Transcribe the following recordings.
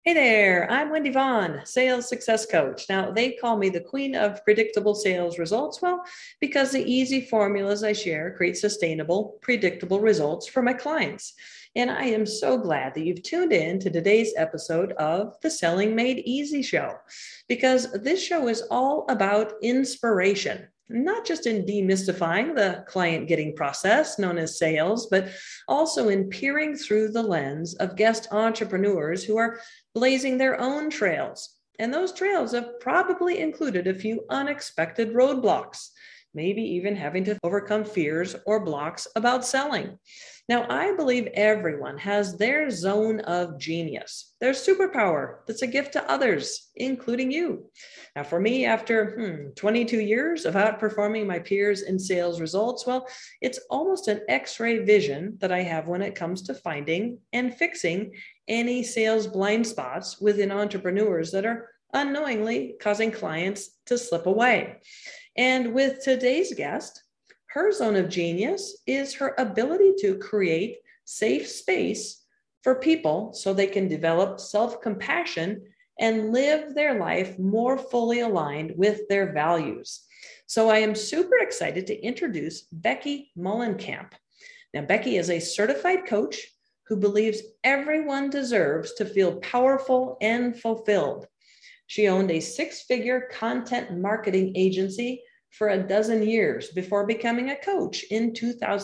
Hey there, I'm Wendy Vaughn, sales success coach. Now, they call me the queen of predictable sales results. Well, because the easy formulas I share create sustainable, predictable results for my clients. And I am so glad that you've tuned in to today's episode of the Selling Made Easy show, because this show is all about inspiration. Not just in demystifying the client getting process known as sales, but also in peering through the lens of guest entrepreneurs who are blazing their own trails. And those trails have probably included a few unexpected roadblocks, maybe even having to overcome fears or blocks about selling. Now, I believe everyone has their zone of genius, their superpower that's a gift to others, including you. Now, for me, after 22 years of outperforming my peers in sales results, well, it's almost an X-ray vision that I have when it comes to finding and fixing any sales blind spots within entrepreneurs that are unknowingly causing clients to slip away. And with today's guest, her zone of genius is her ability to create safe space for people so they can develop self-compassion and live their life more fully aligned with their values. So I am super excited to introduce Becky Mullenkamp. Now, Becky is a certified coach who believes everyone deserves to feel powerful and fulfilled. She owned a six-figure content marketing agency for a dozen years before becoming a coach in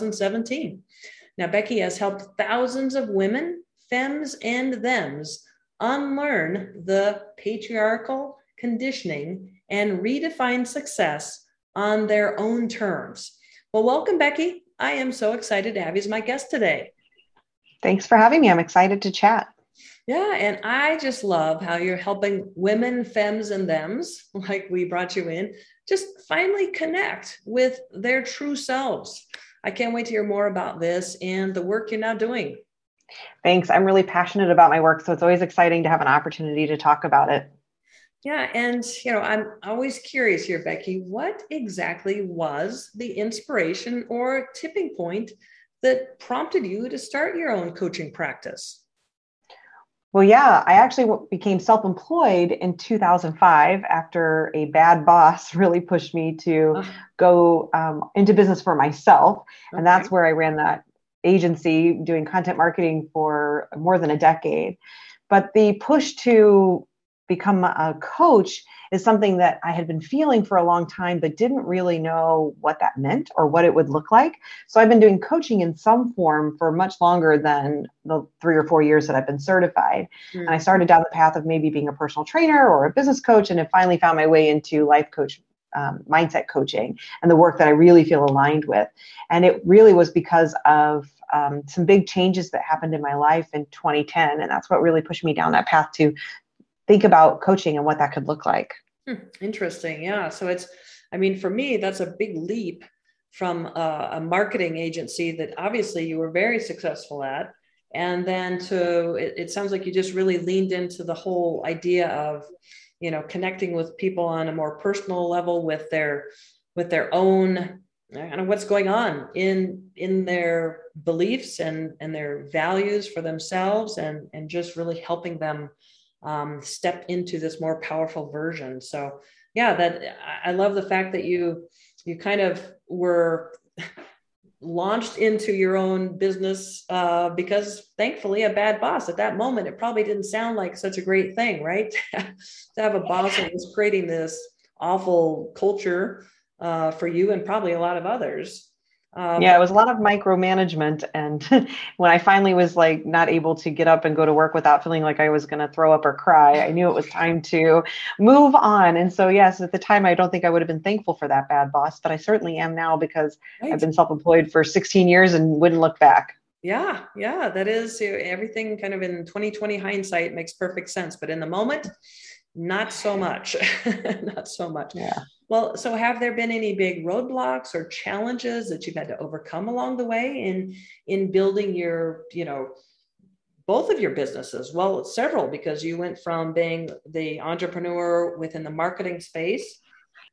2017. Now, Becky has helped thousands of women, femmes, and thems unlearn the patriarchal conditioning and redefine success on their own terms. Well, welcome, Becky. I am so excited to have you as my guest today. Thanks for having me. I'm excited to chat. Yeah, and I just love how you're helping women, femmes, and thems, like we brought you in, just finally connect with their true selves. I can't wait to hear more about this and the work you're now doing. Thanks. I'm really passionate about my work, so it's always exciting to have an opportunity to talk about it. Yeah, and I'm always curious here, Becky, what exactly was the inspiration or tipping point that prompted you to start your own coaching practice? Well, yeah, I actually became self-employed in 2005 after a bad boss really pushed me to go into business for myself. Okay. And that's where I ran that agency doing content marketing for more than a decade. But the push to become a coach is something that I had been feeling for a long time, but didn't really know what that meant or what it would look like. So I've been doing coaching in some form for much longer than the 3 or 4 years that I've been certified. Mm-hmm. And I started down the path of maybe being a personal trainer or a business coach, and have finally found my way into life coach, mindset coaching, and the work that I really feel aligned with. And it really was because of some big changes that happened in my life in 2010. And that's what really pushed me down that path to think about coaching and what that could look like. Interesting. Yeah. So for me, that's a big leap from a marketing agency that obviously you were very successful at. And then it sounds like you just really leaned into the whole idea of, connecting with people on a more personal level with their own, what's going on in their beliefs and their values for themselves, and just really helping them step into this more powerful version. So yeah, I love the fact that you kind of were launched into your own business because thankfully a bad boss at that moment, it probably didn't sound like such a great thing, right? To have a boss that was creating this awful culture for you and probably a lot of others. Yeah, it was a lot of micromanagement. And when I finally was not able to get up and go to work without feeling like I was going to throw up or cry, I knew it was time to move on. And so, yes, at the time, I don't think I would have been thankful for that bad boss, but I certainly am now, because right. I've been self-employed for 16 years and wouldn't look back. Yeah, that is everything kind of in 2020 hindsight makes perfect sense. But in the moment, not so much, not so much. Yeah. Well, so have there been any big roadblocks or challenges that you've had to overcome along the way in building your, both of your businesses? Well, several, because you went from being the entrepreneur within the marketing space,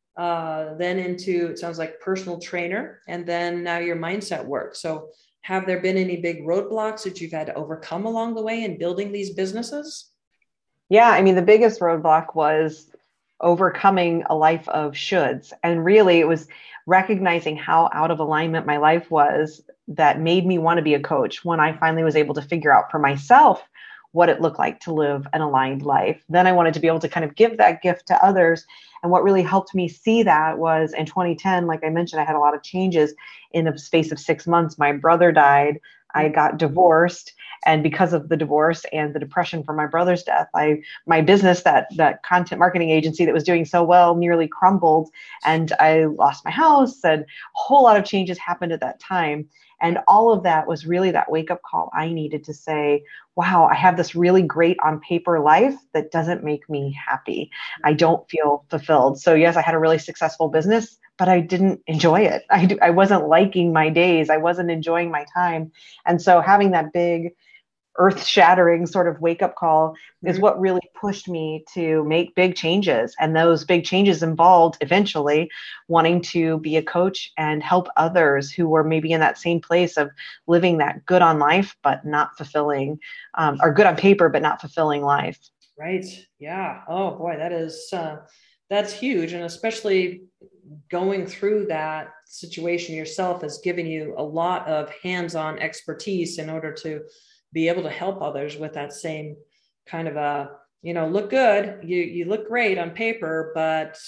then into, it sounds like, personal trainer, and then now your mindset work. So have there been any big roadblocks that you've had to overcome along the way in building these businesses? Yeah, I mean, the biggest roadblock was overcoming a life of shoulds. And really, it was recognizing how out of alignment my life was that made me want to be a coach when I finally was able to figure out for myself what it looked like to live an aligned life. Then I wanted to be able to kind of give that gift to others. And what really helped me see that was in 2010, like I mentioned, I had a lot of changes in a space of 6 months. My brother died. I got divorced. And because of the divorce and the depression from my brother's death, my business, that content marketing agency that was doing so well, nearly crumbled. And I lost my house, and a whole lot of changes happened at that time. And all of that was really that wake up call I needed to say, wow, I have this really great on paper life that doesn't make me happy. I don't feel fulfilled. So yes, I had a really successful business, but I didn't enjoy it. I wasn't liking my days. I wasn't enjoying my time. And so having that big earth-shattering sort of wake-up call is what really pushed me to make big changes. And those big changes involved eventually wanting to be a coach and help others who were maybe in that same place of living that good on life, but not fulfilling, or good on paper, but not fulfilling life. Right. Yeah. Oh boy, that's huge. And especially going through that situation yourself has given you a lot of hands-on expertise in order to be able to help others with that same kind of look good. You look great on paper, but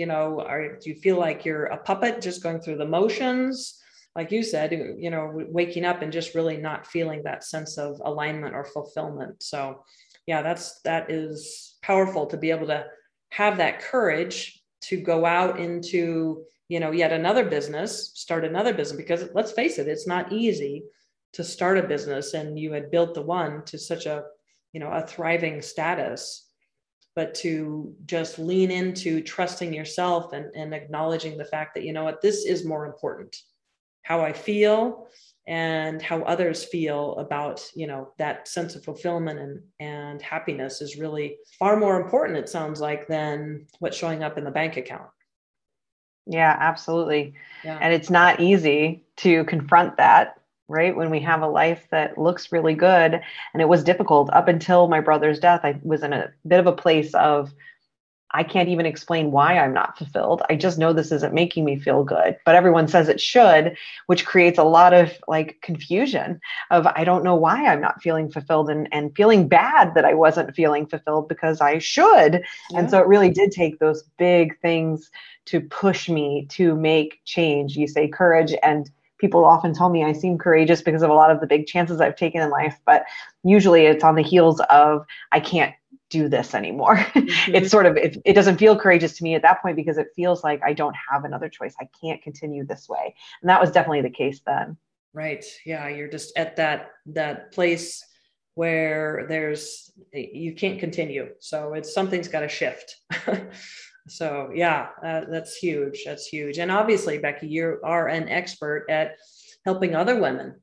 do you feel like you're a puppet just going through the motions? Like you said, waking up and just really not feeling that sense of alignment or fulfillment. So yeah, that is powerful to be able to have that courage to go out into, yet another business, start another business, because let's face it, it's not easy to start a business, and you had built the one to such a thriving status, but to just lean into trusting yourself and acknowledging the fact that, this is more important. How I feel and how others feel about, that sense of fulfillment and happiness is really far more important, it sounds like, than what's showing up in the bank account. Yeah, absolutely. Yeah. And it's not easy to confront that, right? When we have a life that looks really good. And it was difficult up until my brother's death. I was in a bit of a place of, I can't even explain why I'm not fulfilled. I just know this isn't making me feel good, but everyone says it should, which creates a lot of confusion of, I don't know why I'm not feeling fulfilled, and feeling bad that I wasn't feeling fulfilled because I should. Yeah. And so it really did take those big things to push me to make change. You say courage, and people often tell me I seem courageous because of a lot of the big chances I've taken in life, but usually it's on the heels of, I can't do this anymore. Mm-hmm. It's sort of, it doesn't feel courageous to me at that point because it feels like I don't have another choice. I can't continue this way. And that was definitely the case then. Right. Yeah. You're just at that place where you can't continue. So something's got to shift. So yeah, that's huge. That's huge. And obviously, Becky, you are an expert at helping other women,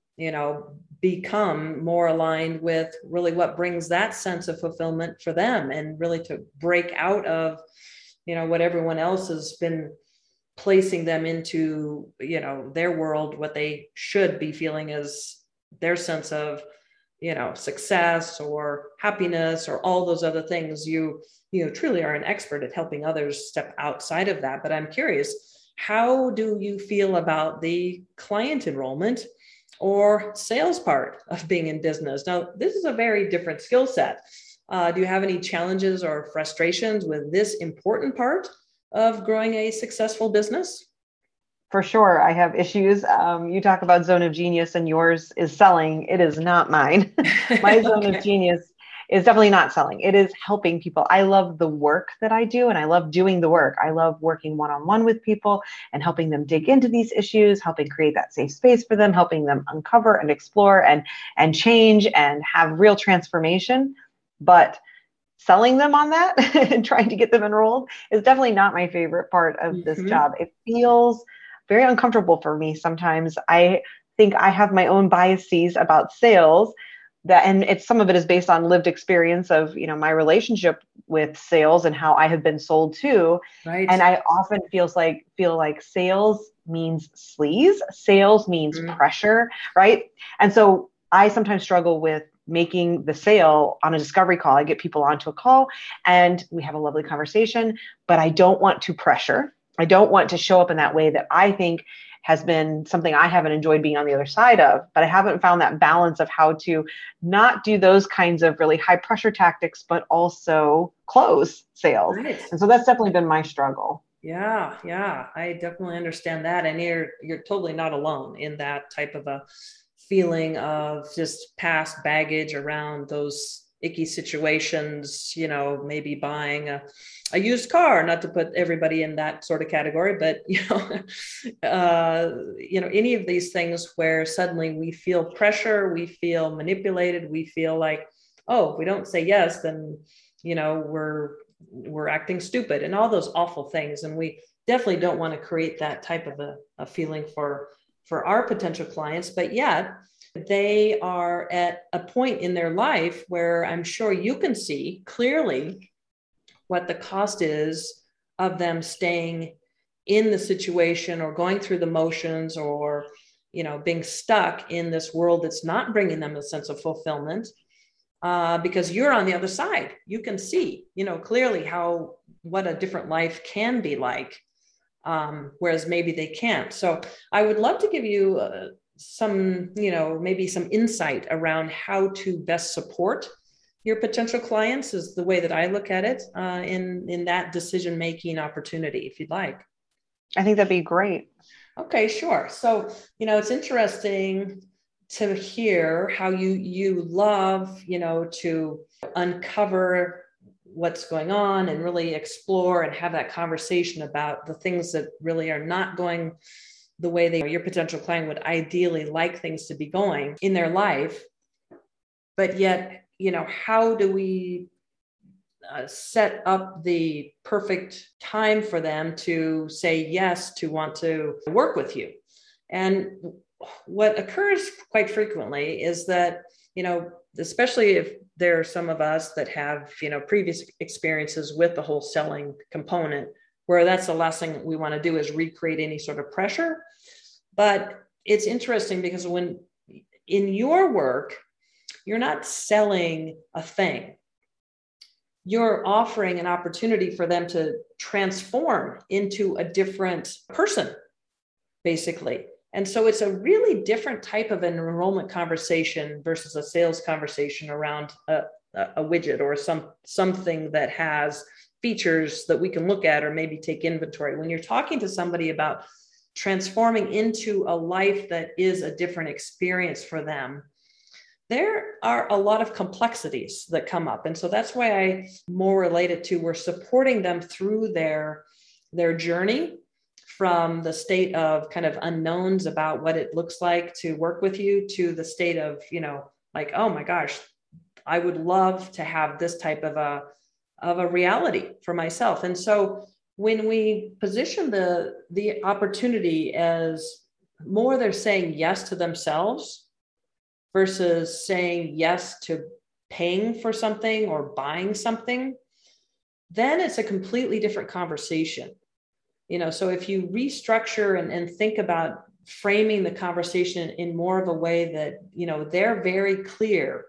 become more aligned with really what brings that sense of fulfillment for them, and really to break out of, what everyone else has been placing them into, their world, what they should be feeling as their sense of, success or happiness or all those other things. You truly are an expert at helping others step outside of that. But I'm curious, how do you feel about the client enrollment or sales part of being in business? Now, this is a very different skill set. Do you have any challenges or frustrations with this important part of growing a successful business? For sure. I have issues. You talk about zone of genius, and yours is selling. It is not mine. My zone of genius is definitely not selling. It is helping people. I love the work that I do, and I love doing the work. I love working one-on-one with people and helping them dig into these issues, helping create that safe space for them, helping them uncover and explore and change and have real transformation. But selling them on that and trying to get them enrolled is definitely not my favorite part of this job. It feels very uncomfortable for me sometimes. I think I have my own biases about sales, and some of it is based on lived experience of, my relationship with sales and how I have been sold to. Right. And I often feel like sales means sleaze. Sales means pressure. Right. And so I sometimes struggle with making the sale on a discovery call. I get people onto a call and we have a lovely conversation, but I don't want to pressure. I don't want to show up in that way that I think has been something I haven't enjoyed being on the other side of, but I haven't found that balance of how to not do those kinds of really high pressure tactics, but also close sales. Right. And so that's definitely been my struggle. Yeah, I definitely understand that. And you're totally not alone in that type of a feeling of just past baggage around those icky situations, maybe buying a used car, not to put everybody in that sort of category, but, any of these things where suddenly we feel pressure, we feel manipulated, we feel like, oh, if we don't say yes, then, we're acting stupid and all those awful things. And we definitely don't want to create that type of a feeling for our potential clients, but yet they are at a point in their life where I'm sure you can see clearly what the cost is of them staying in the situation or going through the motions or, being stuck in this world that's not bringing them a sense of fulfillment. Because you're on the other side, you can see, clearly what a different life can be like, whereas maybe they can't. So I would love to give you some, maybe some insight around how to best support your potential clients is the way that I look at it in that decision-making opportunity, if you'd like. I think that'd be great. Okay, sure. So, it's interesting to hear how you love, to uncover what's going on and really explore and have that conversation about the things that really are not going the way your potential client would ideally like things to be going in their life. But yet, how do we set up the perfect time for them to say yes, to want to work with you? And what occurs quite frequently is that, especially if there are some of us that have, previous experiences with the whole selling component, where that's the last thing we want to do is recreate any sort of pressure. But it's interesting because when in your work, you're not selling a thing. You're offering an opportunity for them to transform into a different person, basically. And so it's a really different type of an enrollment conversation versus a sales conversation around a widget or something that has features that we can look at or maybe take inventory. When you're talking to somebody about transforming into a life that is a different experience for them, there are a lot of complexities that come up. And so that's why I more related to we're supporting them through their journey from the state of kind of unknowns about what it looks like to work with you to the state of, like, oh my gosh, I would love to have this type of a reality for myself. And so when we position the opportunity as more they're saying yes to themselves versus saying yes to paying for something or buying something, then it's a completely different conversation. So if you restructure and think about framing the conversation in more of a way that, they're very clear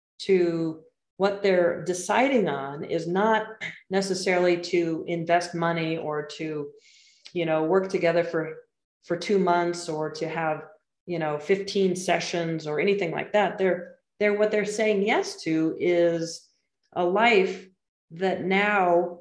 to what they're deciding on is not necessarily to invest money or to, work together for 2 months or to have, 15 sessions or anything like that. They're what they're saying yes to is a life that now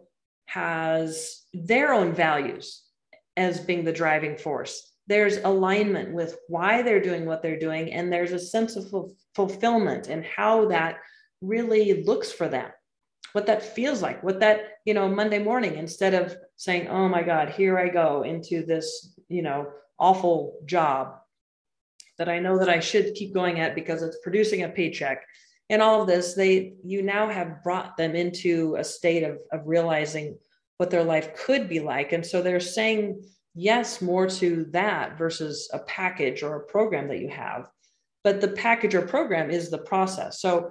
has their own values as being the driving force. There's alignment with why they're doing what they're doing. And there's a sense of fulfillment and how that really looks for them, what that feels like, what that, Monday morning, instead of saying, oh my God, here I go into this, awful job that I know that I should keep going at because it's producing a paycheck. And all of this, you now have brought them into a state of realizing what their life could be like. And so they're saying yes more to that versus a package or a program that you have. But the package or program is the process. So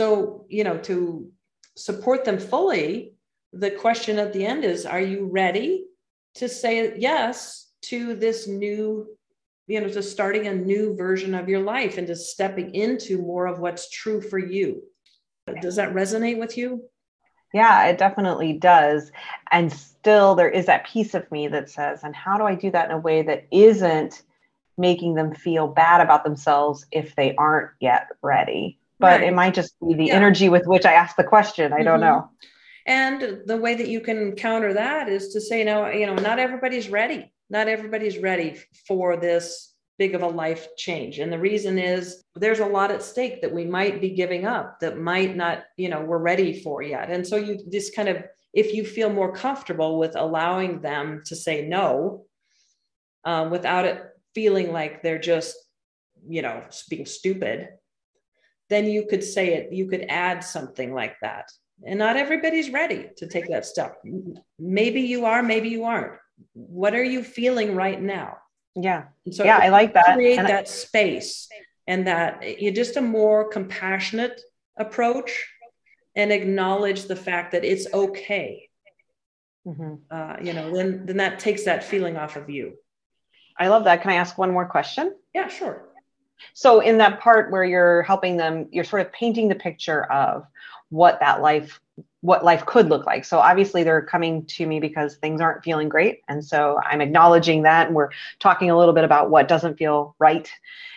to support them fully, the question at the end is, are you ready to say yes to this new to starting a new version of your life and to stepping into more of what's true for you. Does that resonate with you? Yeah, it definitely does. And still there is that piece of me that says, and how do I do that in a way that isn't making them feel bad about themselves if they aren't yet ready? But it might just be the energy with which I ask the question. I don't know. And the way that you can counter that is to say, no, not everybody's ready. Not everybody's ready for this big of a life change. And the reason is there's a lot at stake that we might be giving up that might not, we're ready for yet. And so you just kind of, if you feel more comfortable with allowing them to say no, without it feeling like they're just, being stupid, then you could say it, you could add something like that. And not everybody's ready to take that step. Maybe you are, maybe you aren't. What are you feeling right now? Yeah. So I like that. Create that space and that you're just a more compassionate approach and acknowledge the fact that it's okay. Then that takes that feeling off of you. I love that. Can I ask one more question? Yeah, sure. So in that part where you're helping them, you're sort of painting the picture of what life could look like. So obviously they're coming to me because things aren't feeling great. And so I'm acknowledging that. And we're talking a little bit about what doesn't feel right.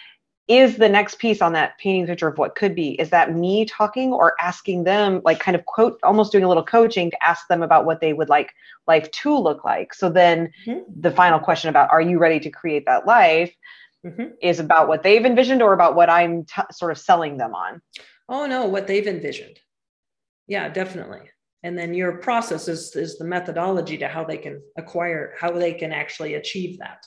Is the next piece on that painting picture of what could be, is that me talking or asking them, like kind of quote, almost doing a little coaching to ask them about what they would like life to look like? So then the final question about, are you ready to create that life? Is about what they've envisioned or about what I'm sort of selling them on? Oh, no, what they've envisioned. Yeah, definitely. And then your process is the methodology to how they can actually achieve that.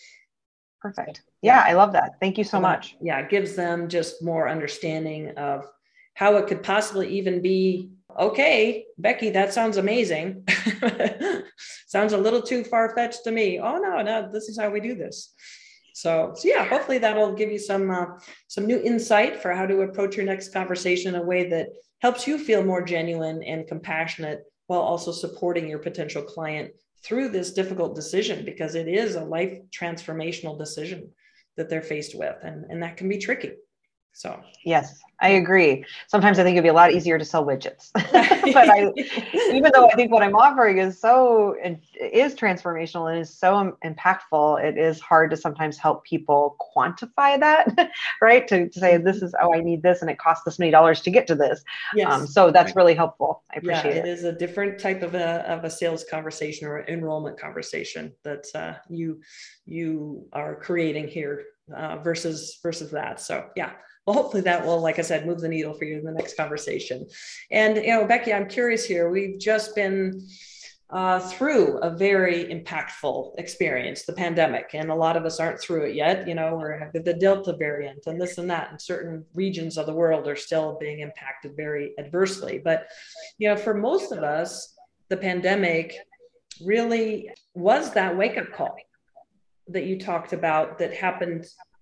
Perfect. Yeah, I love that. Thank you so much. Yeah, it gives them just more understanding of how it could possibly even be, okay, Becky, that sounds amazing. Sounds a little too far-fetched to me. Oh, no, this is how we do this. So yeah, hopefully that'll give you some new insight for how to approach your next conversation in a way that helps you feel more genuine and compassionate while also supporting your potential client through this difficult decision, because it is a life transformational decision that they're faced with, and that can be tricky. So yes, I agree. Sometimes I think it'd be a lot easier to sell widgets, but even though I think what I'm offering is transformational and is so impactful, it is hard to sometimes help people quantify that, right? To say, this is, I need this and it costs this many dollars to get to this. Yes. So that's really helpful. I appreciate it. It is a different type of a sales conversation or enrollment conversation that you are creating here versus that. So yeah. Well, hopefully that will, like I said, move the needle for you in the next conversation. And, Becky, I'm curious here. We've just been through a very impactful experience, the pandemic, and a lot of us aren't through it yet. We're the Delta variant and this and that, and certain regions of the world are still being impacted very adversely. But, for most of us, the pandemic really was that wake-up call that you talked about that happened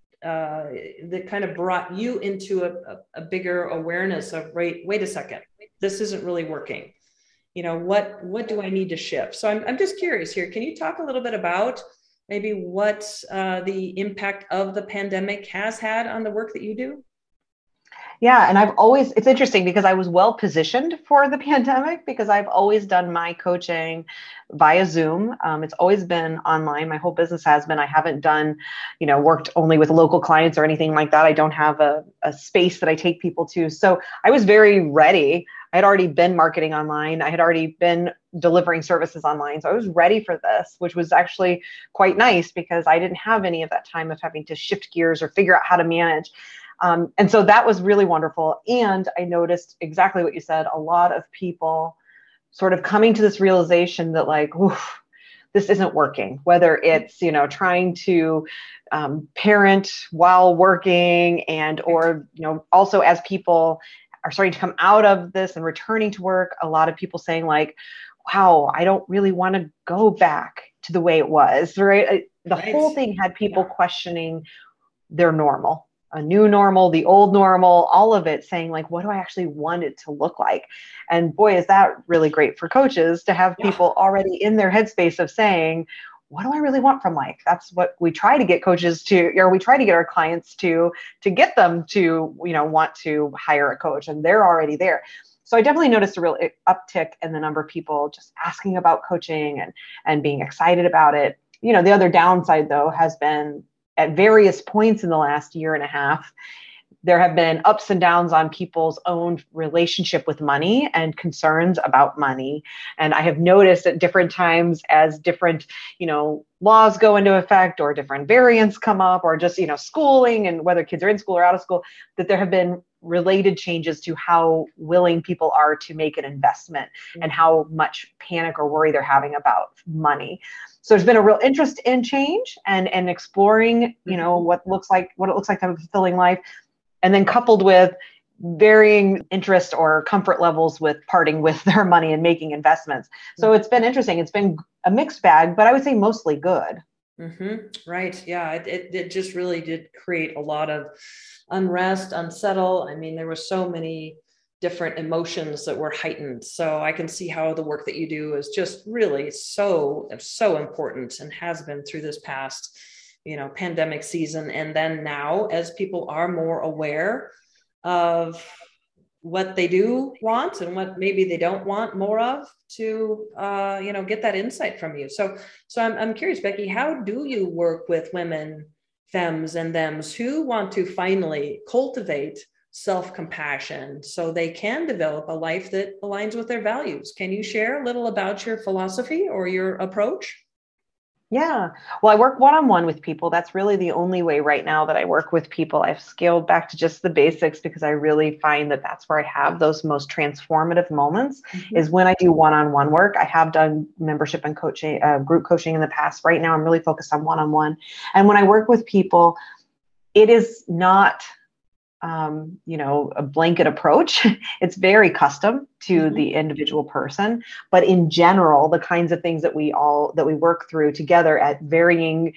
that kind of brought you into a bigger awareness of, wait a second, this isn't really working. What do I need to shift? So I'm just curious here. Can you talk a little bit about maybe what the impact of the pandemic has had on the work that you do? Yeah. And it's interesting because I was well positioned for the pandemic because I've always done my coaching via Zoom. It's always been online. My whole business has been. I haven't done, worked only with local clients or anything like that. I don't have a space that I take people to. So I was very ready. I had already been marketing online. I had already been delivering services online. So I was ready for this, which was actually quite nice because I didn't have any of that time of having to shift gears or figure out how to manage. And so that was really wonderful. And I noticed exactly what you said, a lot of people sort of coming to this realization that this isn't working, whether it's, trying to parent while working or also as people are starting to come out of this and returning to work, a lot of people saying wow, I don't really want to go back to the way it was, right? The whole thing had people questioning their normal. A new normal, the old normal, all of it saying what do I actually want it to look like? And boy, is that really great for coaches to have people already in their headspace of saying, what do I really want from life? That's what we try to get coaches to, or we try to get our clients to get them to, want to hire a coach, and they're already there. So I definitely noticed a real uptick in the number of people just asking about coaching and being excited about it. The other downside, though, has been at various points in the last year and a half, there have been ups and downs on people's own relationship with money and concerns about money. And I have noticed at different times, as different, laws go into effect, or different variants come up, or just, schooling, and whether kids are in school or out of school, that there have been related changes to how willing people are to make an investment and how much panic or worry they're having about money. So there's been a real interest in change and exploring, what it looks like to have a fulfilling life. And then coupled with varying interest or comfort levels with parting with their money and making investments. So it's been interesting. It's been a mixed bag, but I would say mostly good. Mm-hmm. Right. Yeah. It just really did create a lot of unrest, unsettle. I mean, there were so many different emotions that were heightened. So I can see how the work that you do is just really so important, and has been through this past pandemic season. And then now, as people are more aware of what they do want and what maybe they don't want more of, to, get that insight from you. So I'm curious, Becky, how do you work with women, femmes and thems who want to finally cultivate self-compassion so they can develop a life that aligns with their values? Can you share a little about your philosophy or your approach? Yeah. Well, I work one-on-one with people. That's really the only way right now that I work with people. I've scaled back to just the basics because I really find that that's where I have those most transformative moments, is when I do one-on-one work. I have done membership and coaching, group coaching in the past. Right now, I'm really focused on one-on-one. And when I work with people, it is not a blanket approach. It's very custom to the individual person, but in general, the kinds of things that we work through together at varying,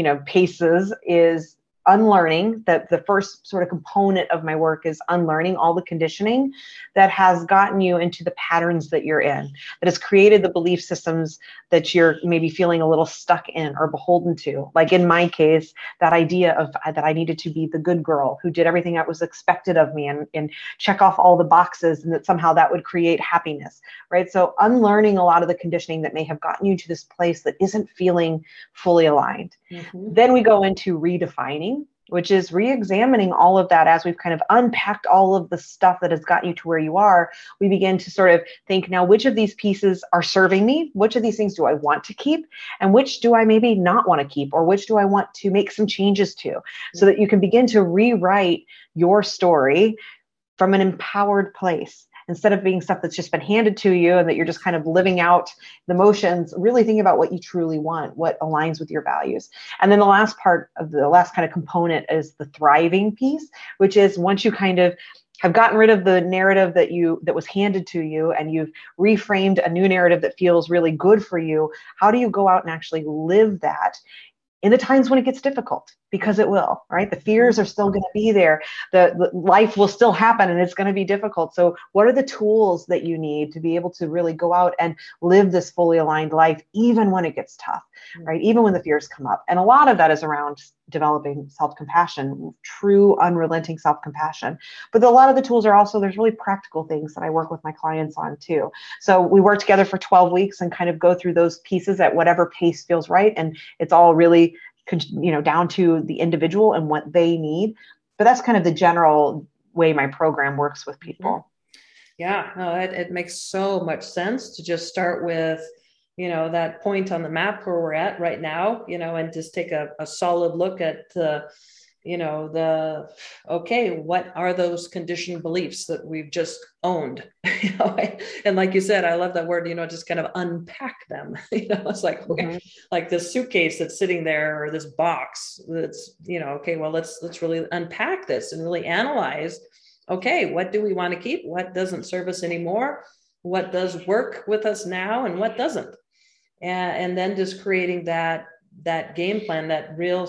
paces is unlearning. That the first sort of component of my work is unlearning all the conditioning that has gotten you into the patterns that you're in, that has created the belief systems that you're maybe feeling a little stuck in or beholden to. Like in my case, that idea of that I needed to be the good girl who did everything that was expected of me and check off all the boxes, and that somehow that would create happiness, right? So unlearning a lot of the conditioning that may have gotten you to this place that isn't feeling fully aligned. Then we go into redefining, which is re-examining all of that. As we've kind of unpacked all of the stuff that has gotten you to where you are, we begin to sort of think, now, which of these pieces are serving me? Which of these things do I want to keep? And which do I maybe not want to keep? Or which do I want to make some changes to? So that you can begin to rewrite your story from an empowered place, instead of being stuff that's just been handed to you and that you're just kind of living out the motions. Really thinking about what you truly want, what aligns with your values. And then the last kind of component is the thriving piece, which is once you kind of have gotten rid of the narrative that was handed to you, and you've reframed a new narrative that feels really good for you, how do you go out and actually live that in the times when it gets difficult? Because it will, right? The fears are still going to be there. The life will still happen, and it's going to be difficult. So what are the tools that you need to be able to really go out and live this fully aligned life, even when it gets tough, right? Even when the fears come up. And a lot of that is around developing self-compassion, true, unrelenting self-compassion. But a lot of the tools are also, there's really practical things that I work with my clients on too. So we work together for 12 weeks and kind of go through those pieces at whatever pace feels right. And it's all really down to the individual and what they need. But that's kind of the general way my program works with people. Yeah, no, it makes so much sense to just start with, that point on the map where we're at right now, and just take a solid look at okay, what are those conditioned beliefs that we've just owned? And like you said, I love that word, just kind of unpack them. It's like, okay, like this suitcase that's sitting there, or this box that's, okay, well, let's really unpack this and really analyze, okay, what do we want to keep? What doesn't serve us anymore? What does work with us now and what doesn't? And then just creating that game plan, that real,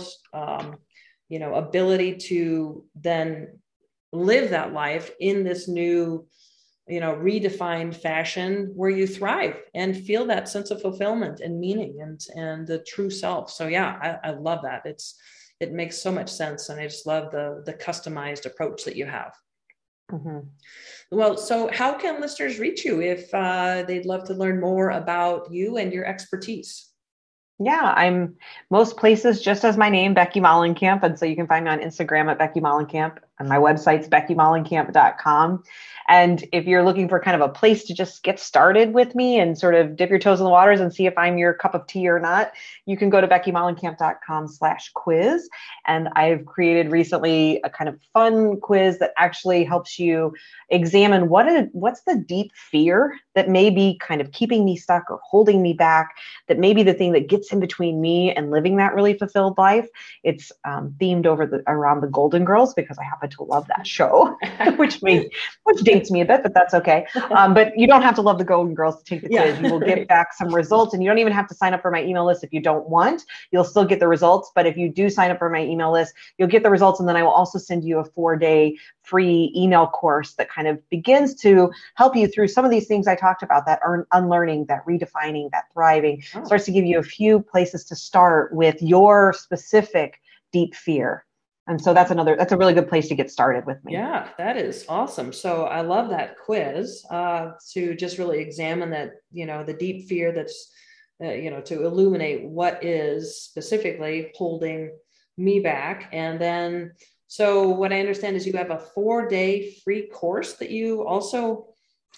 ability to then live that life in this new redefined fashion where you thrive and feel that sense of fulfillment and meaning and the true self. So yeah, I love that. It makes so much sense. And I just love the customized approach that you have. Mm-hmm. Well, so how can listeners reach you if they'd love to learn more about you and your expertise? Yeah, I'm most places just as my name, Becky Mollenkamp. And so you can find me on Instagram at Becky Mollenkamp, and my website's BeckyMollenkamp.com. And if you're looking for kind of a place to just get started with me and sort of dip your toes in the waters and see if I'm your cup of tea or not, you can go to BeckyMollenkamp.com/quiz. And I've created recently a kind of fun quiz that actually helps you examine what's the deep fear that may be kind of keeping me stuck or holding me back, that may be the thing that gets in between me and living that really fulfilled life. It's themed around the Golden Girls because I happen to love that show, which dates me a bit, but that's okay. But you don't have to love the Golden Girls to take the quiz. You will get back some results, and you don't even have to sign up for my email list if you don't want. You'll still get the results, but if you do sign up for my email list, you'll get the results, and then I will also send you a 4-day free email course that kind of begins to help you through some of these things I talked about, that unlearning, that redefining, that thriving. Starts to give you a few places to start with your specific deep fear. And so that's a really good place to get started with me. Yeah, that is awesome. So I love that quiz to just really examine that, the deep fear that's, to illuminate what is specifically holding me back. And then, so what I understand is you have a 4-day free course that you also,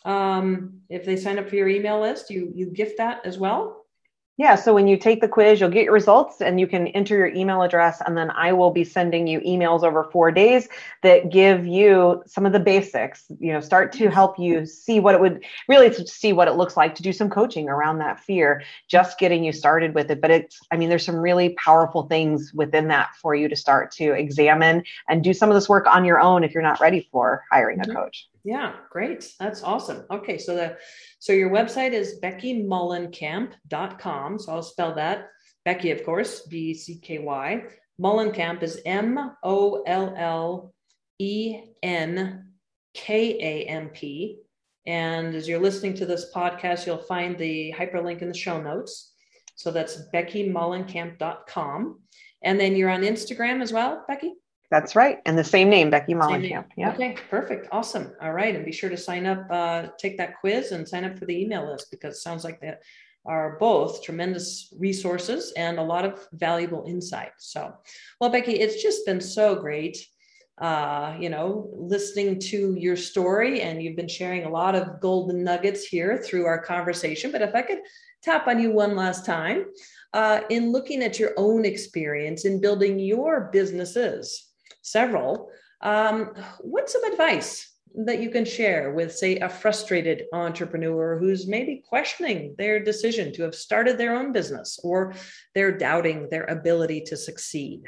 if they sign up for your email list, you gift that as well. Yeah, so when you take the quiz, you'll get your results and you can enter your email address, and then I will be sending you emails over 4 days that give you some of the basics, start to help you see what it looks like to do some coaching around that fear, just getting you started with it. But there's some really powerful things within that for you to start to examine and do some of this work on your own if you're not ready for hiring a coach. Yeah, great. That's awesome. Okay, so your website is BeckyMollenkamp.com. So I'll spell that. Becky, of course, BCKY. Mollenkamp is MOLLENKAMP. And as you're listening to this podcast, you'll find the hyperlink in the show notes. So that's BeckyMollenkamp.com. And then you're on Instagram as well, Becky? That's right. And the same name, Becky Mollenkamp. Yeah. Okay, perfect. Awesome. All right. And be sure to sign up, take that quiz and sign up for the email list, because it sounds like that are both tremendous resources and a lot of valuable insight. So, well, Becky, it's just been so great, listening to your story, and you've been sharing a lot of golden nuggets here through our conversation. But if I could tap on you one last time, in looking at your own experience in building your businesses, several, what's some advice that you can share with, say, a frustrated entrepreneur who's maybe questioning their decision to have started their own business, or they're doubting their ability to succeed?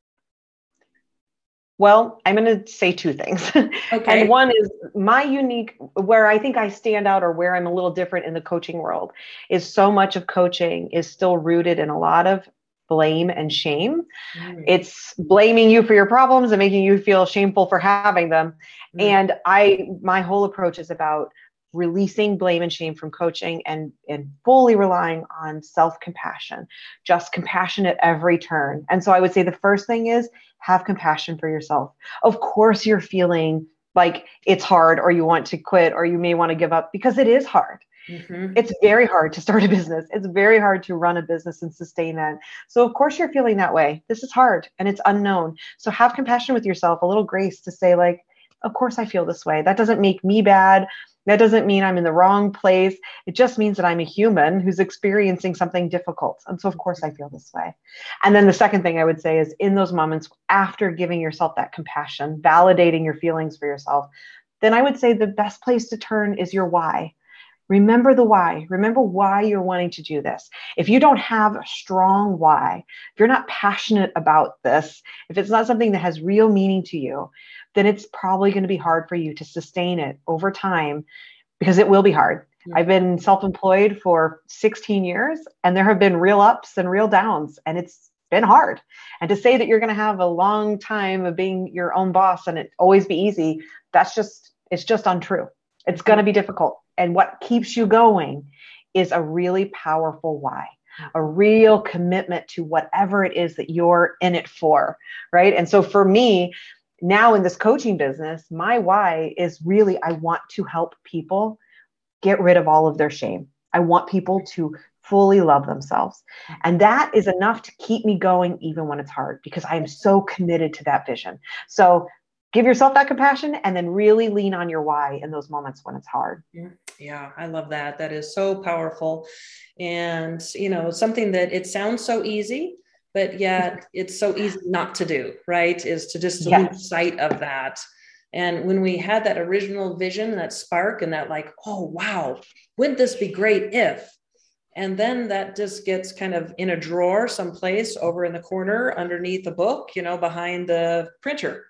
Well, I'm going to say 2 things. Okay. And one is my unique, where I think I stand out, or where I'm a little different in the coaching world, is so much of coaching is still rooted in a lot of blame and shame. It's blaming you for your problems and making you feel shameful for having them. And my whole approach is about releasing blame and shame from coaching and fully relying on self-compassion, just compassion at every turn. And so I would say the first thing is have compassion for yourself. Of course, you're feeling like it's hard, or you want to quit, or you may want to give up, because it is hard. Mm-hmm. It's very hard to start a business. It's very hard to run a business and sustain that. So of course you're feeling that way. This is hard and it's unknown. So have compassion with yourself, a little grace to say, like, of course I feel this way. That doesn't make me bad. That doesn't mean I'm in the wrong place. It just means that I'm a human who's experiencing something difficult. And so of course I feel this way. And then the second thing I would say is, in those moments after giving yourself that compassion, validating your feelings for yourself, then I would say the best place to turn is your why. Remember the why. Remember why you're wanting to do this. If you don't have a strong why, if you're not passionate about this, if it's not something that has real meaning to you, then it's probably going to be hard for you to sustain it over time, because it will be hard. Yeah. I've been self-employed for 16 years, and there have been real ups and real downs, and it's been hard. And to say that you're going to have a long time of being your own boss and it always be easy, it's just untrue. It's going to be difficult. And what keeps you going is a really powerful why, a real commitment to whatever it is that you're in it for, right? And so for me, now in this coaching business, my why is really, I want to help people get rid of all of their shame. I want people to fully love themselves. And that is enough to keep me going even when it's hard, because I am so committed to that vision. So give yourself that compassion and then really lean on your why in those moments when it's hard. Yeah, I love that. That is so powerful. And, something that it sounds so easy, but yet it's so easy not to do, right? Is to just lose sight of that. And when we had that original vision, that spark and that like, oh, wow, wouldn't this be great if? And then that just gets kind of in a drawer someplace over in the corner underneath the book, behind the printer,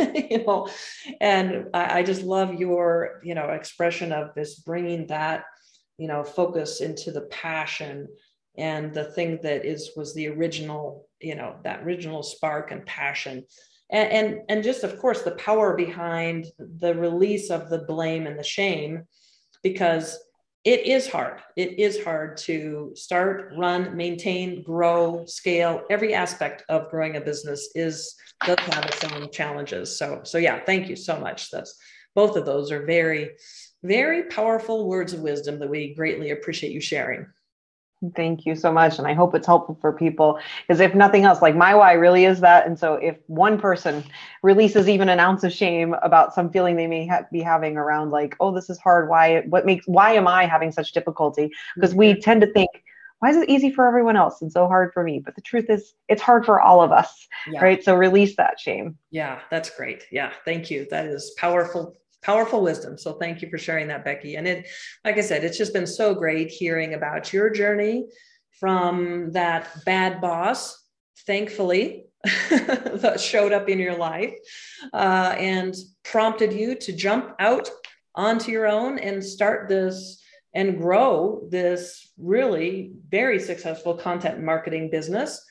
and I just love your, expression of this, bringing that, focus into the passion and the thing that was the original, that original spark and passion. And just, of course, the power behind the release of the blame and the shame, because it is hard. It is hard to start, run, maintain, grow, scale. Every aspect of growing a business does have its own challenges. So yeah, thank you so much. Both of those are very, very powerful words of wisdom that we greatly appreciate you sharing. Thank you so much. And I hope it's helpful for people, because if nothing else, like my why really is that. And so if one person releases even an ounce of shame about some feeling they may be having around like, oh, this is hard. Why am I having such difficulty? Because we tend to think, why is it easy for everyone else and so hard for me? But the truth is it's hard for all of us, right? So release that shame. Yeah, that's great. Yeah. Thank you. That is powerful wisdom. So thank you for sharing that, Becky. And like I said, it's just been so great hearing about your journey from that bad boss, thankfully, that showed up in your life and prompted you to jump out onto your own and start this and grow this really very successful content marketing business.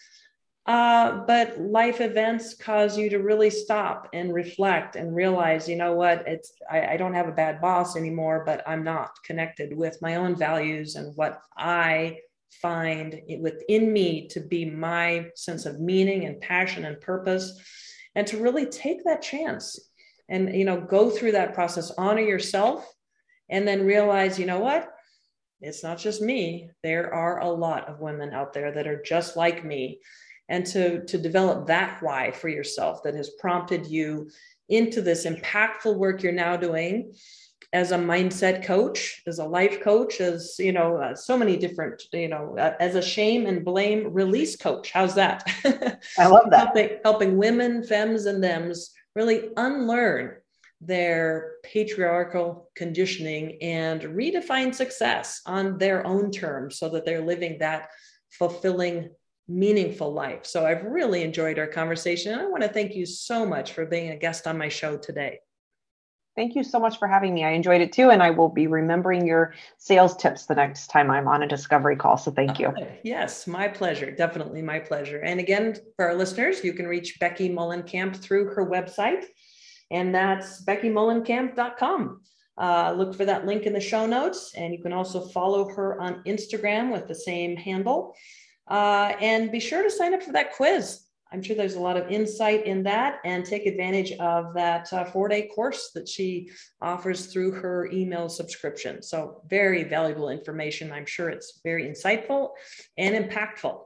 But life events cause you to really stop and reflect and realize, you know what, I don't have a bad boss anymore, but I'm not connected with my own values and what I find within me to be my sense of meaning and passion and purpose, and to really take that chance and, go through that process, honor yourself, and then realize, you know what, it's not just me. There are a lot of women out there that are just like me. And to develop that why for yourself that has prompted you into this impactful work you're now doing as a mindset coach, as a life coach, as, so many different, as a shame and blame release coach. How's that? I love that. Helping women, femmes, and thems really unlearn their patriarchal conditioning and redefine success on their own terms so that they're living that fulfilling, meaningful life. So I've really enjoyed our conversation. And I want to thank you so much for being a guest on my show today. Thank you so much for having me. I enjoyed it too. And I will be remembering your sales tips the next time I'm on a discovery call. So thank you. Yes, my pleasure. Definitely my pleasure. And again, for our listeners, you can reach Becky Mullenkamp through her website, and that's beckymullenkamp.com. Look for that link in the show notes. And you can also follow her on Instagram with the same handle. And be sure to sign up for that quiz. I'm sure there's a lot of insight in that, and take advantage of that 4-day course that she offers through her email subscription. So very valuable information. I'm sure it's very insightful and impactful.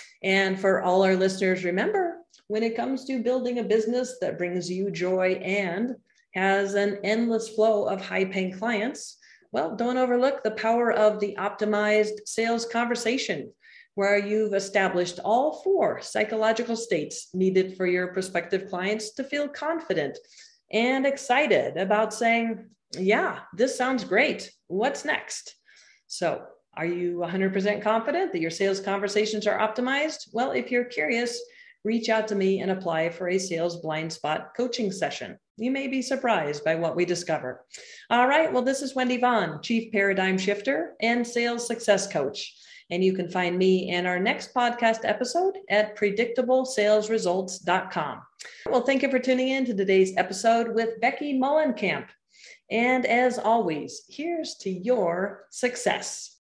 And for all our listeners, remember, when it comes to building a business that brings you joy and has an endless flow of high-paying clients, well, don't overlook the power of the optimized sales conversation, where you've established all 4 psychological states needed for your prospective clients to feel confident and excited about saying, yeah, this sounds great. What's next? So are you 100% confident that your sales conversations are optimized? Well, if you're curious, reach out to me and apply for a sales blind spot coaching session. You may be surprised by what we discover. All right. Well, this is Wendy Vaughn, Chief Paradigm Shifter and Sales Success Coach. And you can find me in our next podcast episode at predictablesalesresults.com. Well, thank you for tuning in to today's episode with Becky Mullenkamp. And as always, here's to your success.